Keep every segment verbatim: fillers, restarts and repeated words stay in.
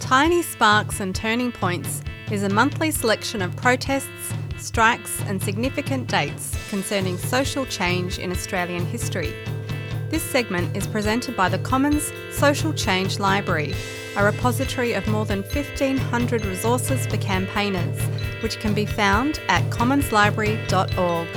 Tiny Sparks and Turning Points is a monthly selection of protests, strikes and significant dates concerning social change in Australian history. This segment is presented by the Commons Social Change Library, a repository of more than fifteen hundred resources for campaigners, which can be found at commons library dot org.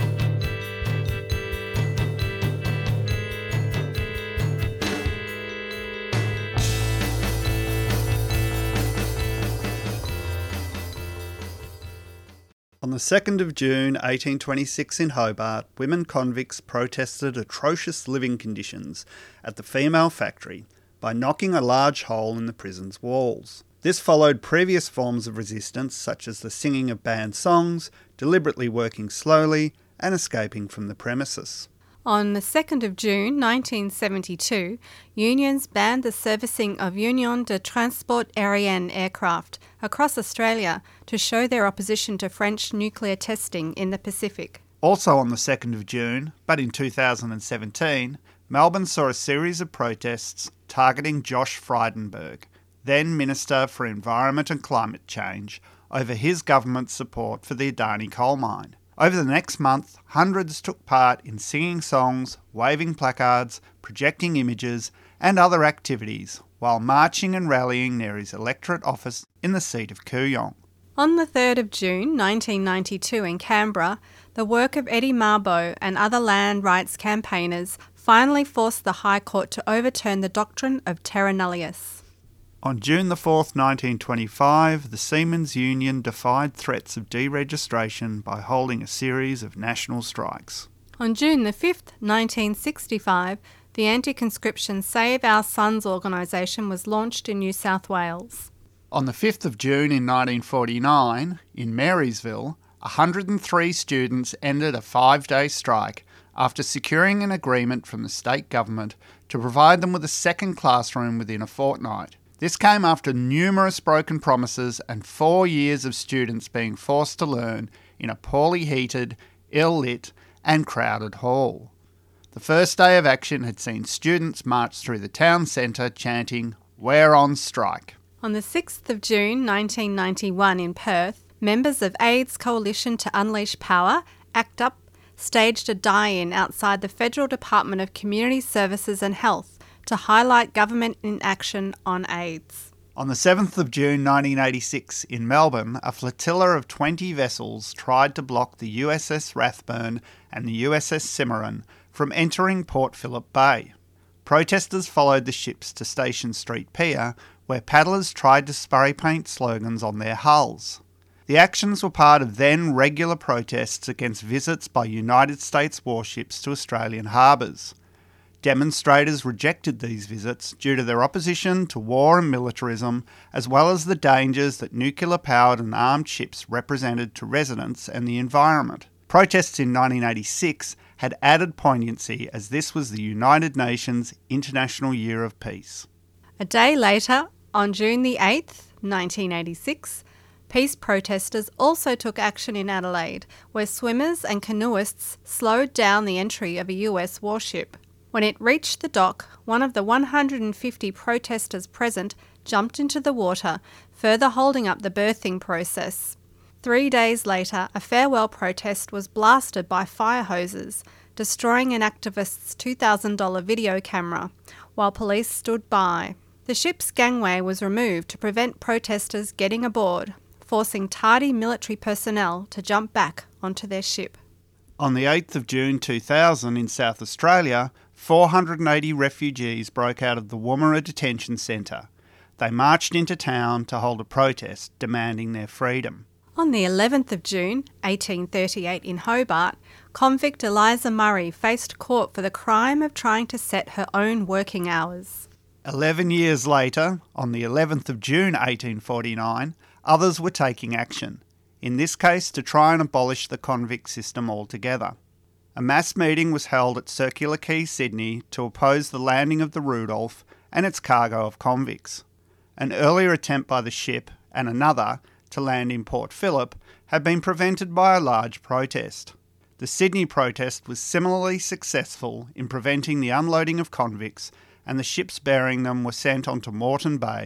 On the second of June eighteen twenty-six in Hobart, women convicts protested atrocious living conditions at the female factory by knocking a large hole in the prison's walls. This followed previous forms of resistance such as the singing of banned songs, deliberately working slowly, and escaping from the premises. On the second of June nineteen seventy-two, unions banned the servicing of Union de Transport Aérien aircraft across Australia to show their opposition to French nuclear testing in the Pacific. Also on the second of June, but in two thousand seventeen, Melbourne saw a series of protests targeting Josh Frydenberg, then Minister for Environment and Climate Change, over his government's support for the Adani coal mine. Over the next month, hundreds took part in singing songs, waving placards, projecting images and other activities while marching and rallying near his electorate office in the seat of Kooyong. On the third of June nineteen ninety-two in Canberra, the work of Eddie Mabo and other land rights campaigners finally forced the High Court to overturn the doctrine of terra nullius. On June the fourth, nineteen twenty-five, the Seamen's Union defied threats of deregistration by holding a series of national strikes. On June the fifth, nineteen sixty-five, the anti-conscription Save Our Sons organisation was launched in New South Wales. On the fifth of June in nineteen forty-nine, in Marysville, one hundred three students ended a five-day strike after securing an agreement from the state government to provide them with a second classroom within a fortnight. This came after numerous broken promises and four years of students being forced to learn in a poorly heated, ill-lit and crowded hall. The first day of action had seen students march through the town centre chanting, "We're on strike." On the sixth of June nineteen ninety-one in Perth, members of AIDS Coalition to Unleash Power, ACT UP, staged a die-in outside the Federal Department of Community Services and Health to highlight government inaction on AIDS. On the seventh of June nineteen eighty-six in Melbourne, a flotilla of twenty vessels tried to block the U S S Rathburn and the U S S Cimarron from entering Port Phillip Bay. Protesters followed the ships to Station Street Pier, where paddlers tried to spray paint slogans on their hulls. The actions were part of then regular protests against visits by United States warships to Australian harbours. Demonstrators rejected these visits due to their opposition to war and militarism, as well as the dangers that nuclear-powered and armed ships represented to residents and the environment. Protests in nineteen eighty-six had added poignancy as this was the United Nations International Year of Peace. A day later, on June the eighth, nineteen eighty-six, peace protesters also took action in Adelaide, where swimmers and canoeists slowed down the entry of a U S warship. When it reached the dock, one of the one hundred fifty protesters present jumped into the water, further holding up the berthing process. Three days later, a farewell protest was blasted by fire hoses, destroying an activist's two thousand dollars video camera, while police stood by. The ship's gangway was removed to prevent protesters getting aboard, forcing tardy military personnel to jump back onto their ship. On the eighth of June two thousand in South Australia, four hundred eighty refugees broke out of the Woomera Detention Centre. They marched into town to hold a protest demanding their freedom. On the eleventh of June, eighteen thirty-eight in Hobart, convict Eliza Murray faced court for the crime of trying to set her own working hours. Eleven years later, on the eleventh of June eighteen forty-nine, others were taking action, in this case to try and abolish the convict system altogether. A mass meeting was held at Circular Quay, Sydney, to oppose the landing of the Rudolph and its cargo of convicts. An earlier attempt by the ship, and another, to land in Port Phillip, had been prevented by a large protest. The Sydney protest was similarly successful in preventing the unloading of convicts, and the ships bearing them were sent onto Moreton Bay,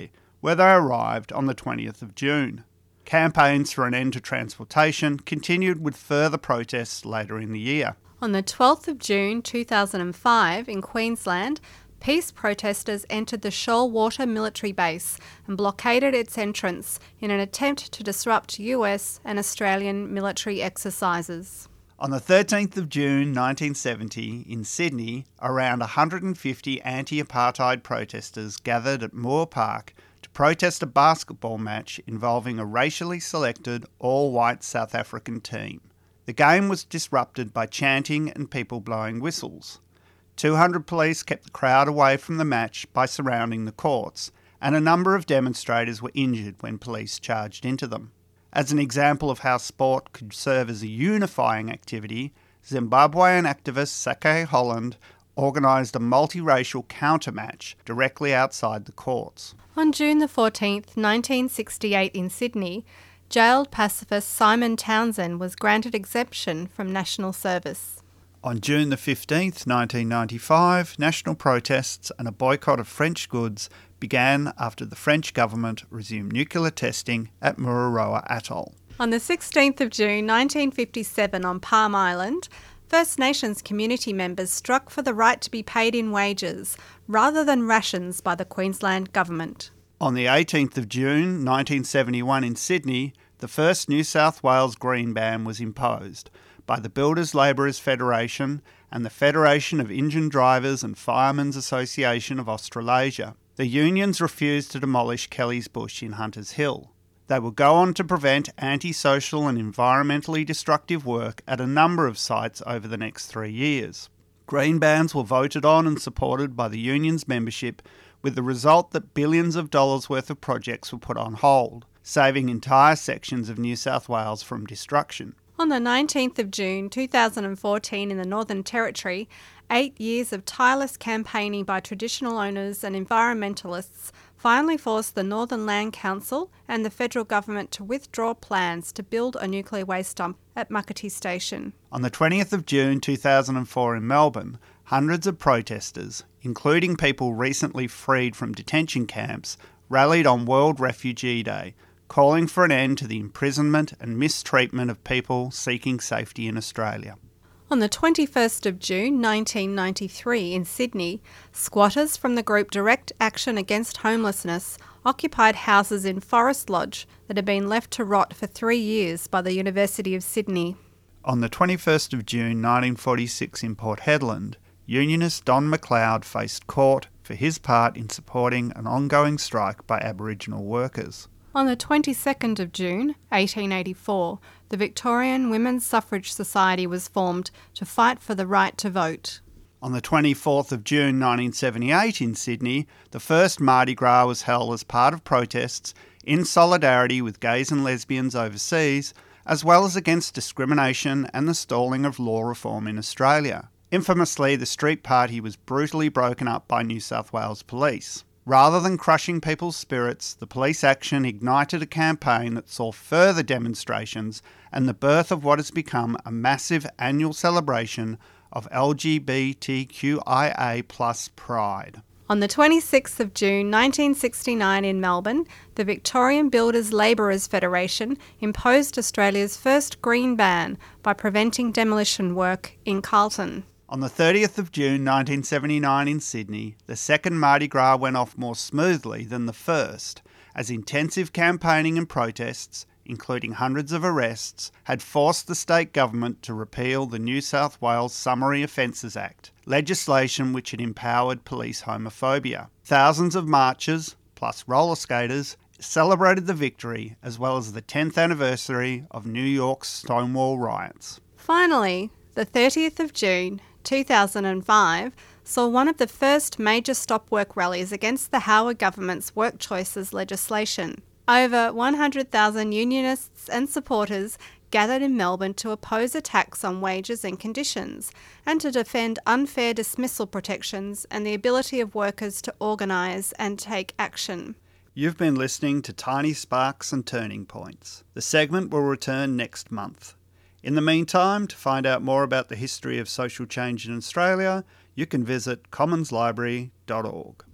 where they arrived on the twentieth of June. Campaigns for an end to transportation continued with further protests later in the year. On the twelfth of June two thousand five in Queensland, peace protesters entered the Shoalwater military base and blockaded its entrance in an attempt to disrupt U S and Australian military exercises. On the thirteenth of June nineteen seventy in Sydney, around one hundred fifty anti-apartheid protesters gathered at Moore Park to protest a basketball match involving a racially selected all-white South African team. The game was disrupted by chanting and people blowing whistles. two hundred police kept the crowd away from the match by surrounding the courts, and a number of demonstrators were injured when police charged into them. As an example of how sport could serve as a unifying activity, Zimbabwean activist Sake Holland organised a multiracial counter-match directly outside the courts. On June the fourteenth, nineteen sixty-eight in Sydney, jailed pacifist Simon Townsend was granted exemption from national service. On June the fifteenth, nineteen ninety-five, national protests and a boycott of French goods began after the French government resumed nuclear testing at Mururoa Atoll. On the sixteenth of June nineteen fifty-seven on Palm Island, First Nations community members struck for the right to be paid in wages rather than rations by the Queensland government. On the eighteenth of June nineteen seventy-one in Sydney, the first New South Wales green ban was imposed by the Builders Labourers Federation and the Federation of Engine Drivers and Firemen's Association of Australasia. The unions refused to demolish Kelly's Bush in Hunters Hill. They will go on to prevent antisocial and environmentally destructive work at a number of sites over the next three years. Green bans were voted on and supported by the union's membership, with the result that billions of dollars worth of projects were put on hold, saving entire sections of New South Wales from destruction. On the nineteenth of June two thousand fourteen in the Northern Territory, eight years of tireless campaigning by traditional owners and environmentalists finally forced the Northern Land Council and the federal government to withdraw plans to build a nuclear waste dump at Muckaty Station. On the twentieth of June two thousand four in Melbourne, hundreds of protesters, including people recently freed from detention camps, rallied on World Refugee Day, calling for an end to the imprisonment and mistreatment of people seeking safety in Australia. On the twenty-first of June nineteen ninety-three in Sydney, squatters from the group Direct Action Against Homelessness occupied houses in Forest Lodge that had been left to rot for three years by the University of Sydney. On the twenty-first of June nineteen forty-six in Port Hedland, unionist Don McLeod faced court for his part in supporting an ongoing strike by Aboriginal workers. On the twenty-second of June eighteen eighty-four, the Victorian Women's Suffrage Society was formed to fight for the right to vote. On the twenty-fourth of June nineteen seventy-eight in Sydney, the first Mardi Gras was held as part of protests in solidarity with gays and lesbians overseas, as well as against discrimination and the stalling of law reform in Australia. Infamously, the street party was brutally broken up by New South Wales Police. Rather than crushing people's spirits, the police action ignited a campaign that saw further demonstrations and the birth of what has become a massive annual celebration of L G B T Q I A plus pride. On the twenty-sixth of June nineteen sixty-nine in Melbourne, the Victorian Builders Labourers Federation imposed Australia's first green ban by preventing demolition work in Carlton. On the thirtieth of June nineteen seventy-nine in Sydney, the second Mardi Gras went off more smoothly than the first, as intensive campaigning and protests, including hundreds of arrests, had forced the state government to repeal the New South Wales Summary Offences Act, legislation which had empowered police homophobia. Thousands of marchers, plus roller skaters, celebrated the victory, as well as the tenth anniversary of New York's Stonewall riots. Finally, the thirtieth of June two thousand five saw one of the first major stop work rallies against the Howard government's work choices legislation. Over one hundred thousand unionists and supporters gathered in Melbourne to oppose attacks on wages and conditions, and to defend unfair dismissal protections and the ability of workers to organise and take action. You've been listening to Tiny Sparks and Turning Points. The segment will return next month. In the meantime, to find out more about the history of social change in Australia, you can visit commons library dot org.